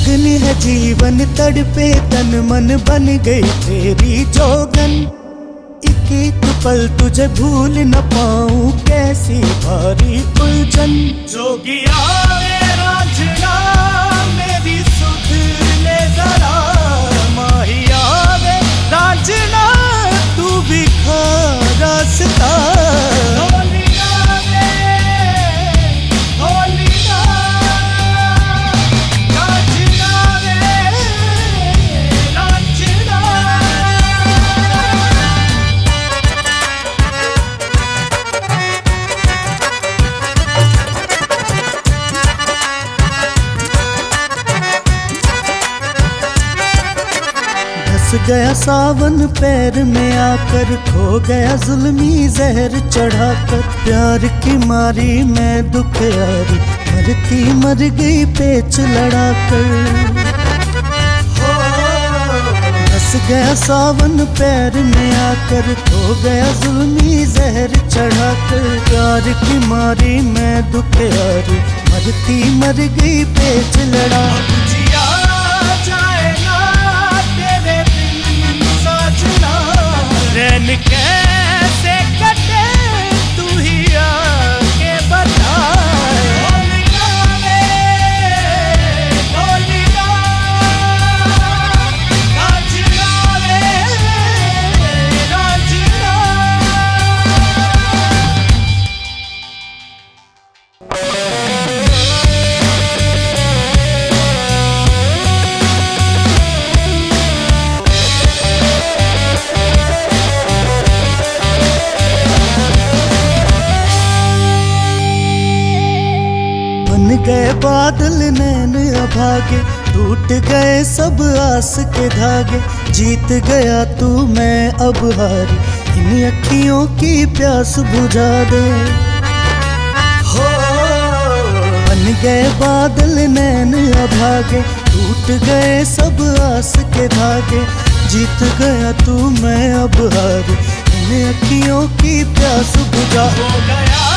अग्नि है जीवन तड़पे तन मन बन गई तेरी जोगन। एक एक पल तुझे भूल न पाऊं कैसी भारी उलझन। जोगिया रांझना मेरी सुध ले जरा, माहिया वे रांझना तू भी खा रास्ता। गया सावन पैर में आकर, खो गया जुल्मी जहर चढ़ाकर। प्यार की मारी मैं दुख यारी, मरती मर गई पेच लड़ाकर। बस गया सावन पैर में आकर, खो गया जुल्मी जहर चढ़ाकर। प्यार की मारी मैं दुख यारी, मरती मर गई पेच लड़ा। रैन कैसे कटे तू ही आके बता। गए बादल नैन अभागे, टूट गए सब आस के धागे। जीत गया तू मैं अब हारी, इन अखियों की प्यास बुझा दे। हो बन गए बादल नैन अभागे, टूट गए सब आस के धागे। जीत गया तू मैं अब हारी, इन अखियों की प्यास बुझा। हो गया